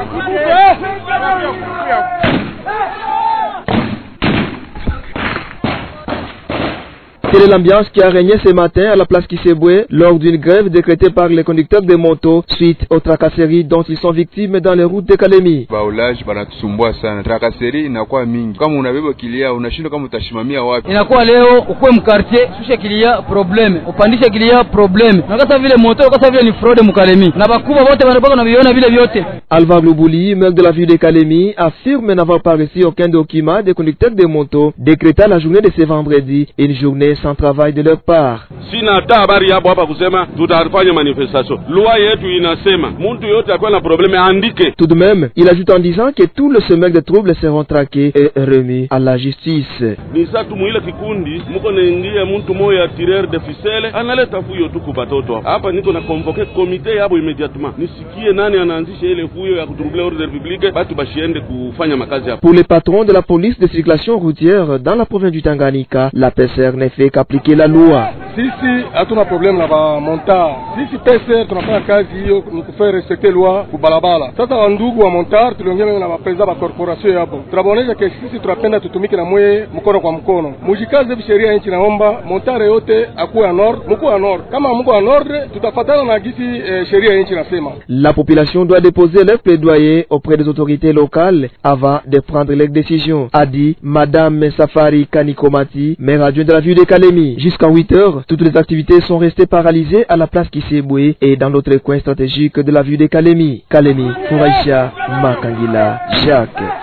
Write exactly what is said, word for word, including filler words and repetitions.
Quelle est l'ambiance qui a régné ce matin à la place Kisebwe lors d'une grève décrétée par les conducteurs de motos suite aux tracasseries dont ils sont victimes dans les routes de Kalemi. Baulaji banatusumbua sana. Tracasserie inakuwa mingi. Kama unabeba kilia unashindwa kama utashimamia wapi. Inakuwa leo ukwe mkartie sushe kilia probleme, upandishe kilia probleme. Na kasa vile moto, kasa vile ni fraude mkalemi. Na bakubwa wote wanabaka na viona vile vyote. Alva Gloubouli, maire de la ville de Kalemi, affirme n'avoir pas reçu aucun document des conducteurs de motos décrétant la journée de ce vendredi une journée sans travail de leur part. Sina hata habari hapo hapa kusema tutafanya manifestation. Loi yetu inasema mtu yote akiwa na probleme andike. Tout de même, il ajoute en disant que tous les semeurs de troubles seront traqués et remis à la justice. Ni satu muile kikundi mko naingia mtu moya tireur de ficelle analeta fuyo tu kubatoto. Hapa niko na convoquer comité hapo immédiatement. Nisikie nani anaanzisha ile fuyo ya kutroubler ordre public batu bashiende kufanya makazi hapo. Pour les patrons de la police de circulation routière dans la province du Tanganyika, la P S R ne fait qu'appliquer la loi. Sisi hatuna problème na ba montar. Sisi P S R tunafanya kazi hiyo ni kufaire respecter loi kubalabala. Sasa wandugu wa montar tuliongea na mapreza ba corporation hapo. Tunabonesha ke sisi tunapenda tutumike na mwe mkono kwa mkono. Mujikaze bisheria nchi naomba montar yote akuwe en ordre, mko en ordre. Kama mko en ordre tutafuatana na gisi eh, sheria nchi nasema. La population doit déposer leur plaidoyer auprès des autorités locales avant de prendre les décisions, a dit Madame Safari Kanikomati, maire adjointe de la ville de Kalemi. Jusqu'à huit heures, toutes les activités sont restées paralysées à la place Kisebwe et dans d'autres coins stratégiques de la ville de Kalemi. Kalemi, Fouraïcha, Makangila, Jacques.